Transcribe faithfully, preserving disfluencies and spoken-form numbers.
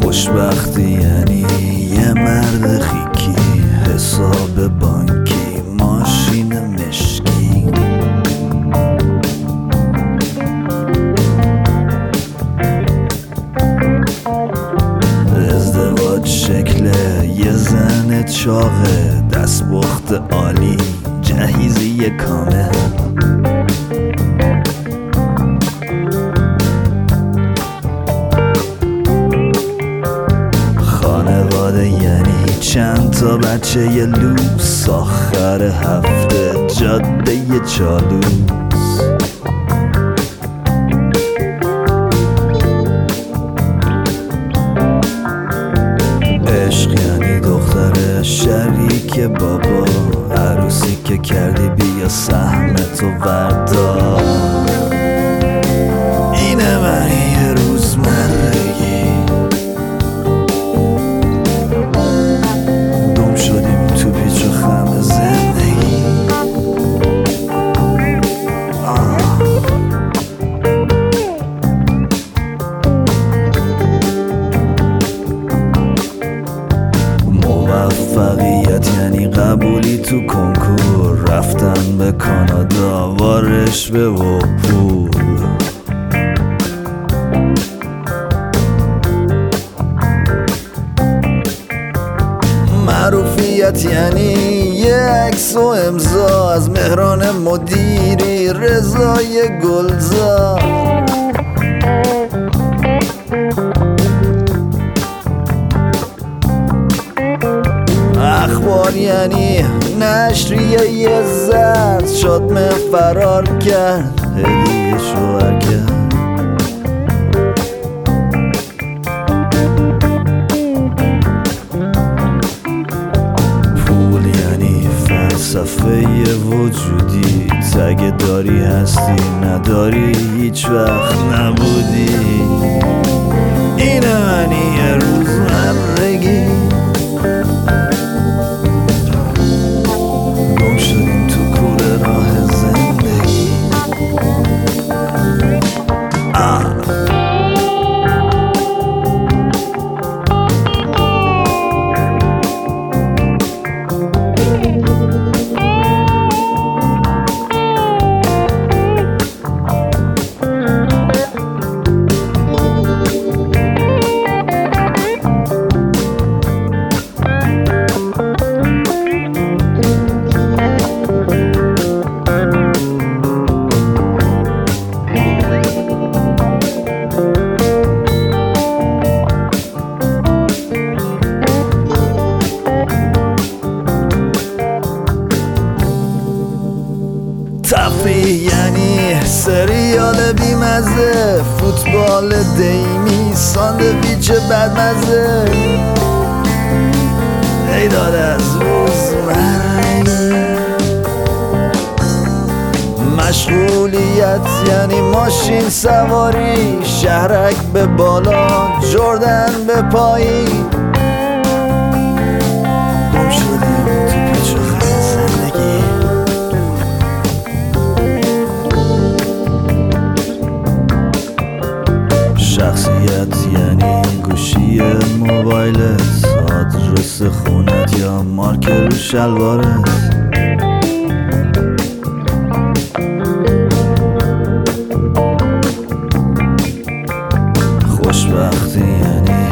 خوشبختی یعنی یه مرد خیکی، حساب بانکی، ماشین مشکی. ازدواج شکل یه زن چاقه، دستپخت عالی، جهیزی کامل. خانواده یعنی چند تا بچه یه لوس، آخر هفته جاده یه چالوس. عشق یعنی دختر شریک بابا، عروسی که کردی بیا سهمتو وردار. اینه من یه روزمرگی، گم شدیم تو پیچ و خم زندگی. آه. موفقیت یعنی قبولی تو کنکور، رفتن به کانادا و رشوه و پول. معروفیت یعنی یه عکس و امضا از مهران مدیری، رضای گلزار. اخبار یعنی نشریه یه زرد، شادمه فرار کرد، هدیه شوهر کرد. پول یعنی فلسفه وجودی، تگ داری هستی نداری هیچ وقت نبودی. اینه منی یه روزمرگی، گم شدیم تو کوره راه زندگی. آه. تفریح یعنی سریال بیمزه، فوتبال دیمی، ساندویچ بدمزه. ای داد از روزمرگی. مشغولیت یعنی ماشین سواری، شهرک به بالا، جردن به پایین. گم شدیم تو پیچ و خم زندگی. شخصیت یعنی گوشی موبایلت، آدرس خونت یا مارک رو شلوارت. خوشبختی یعنی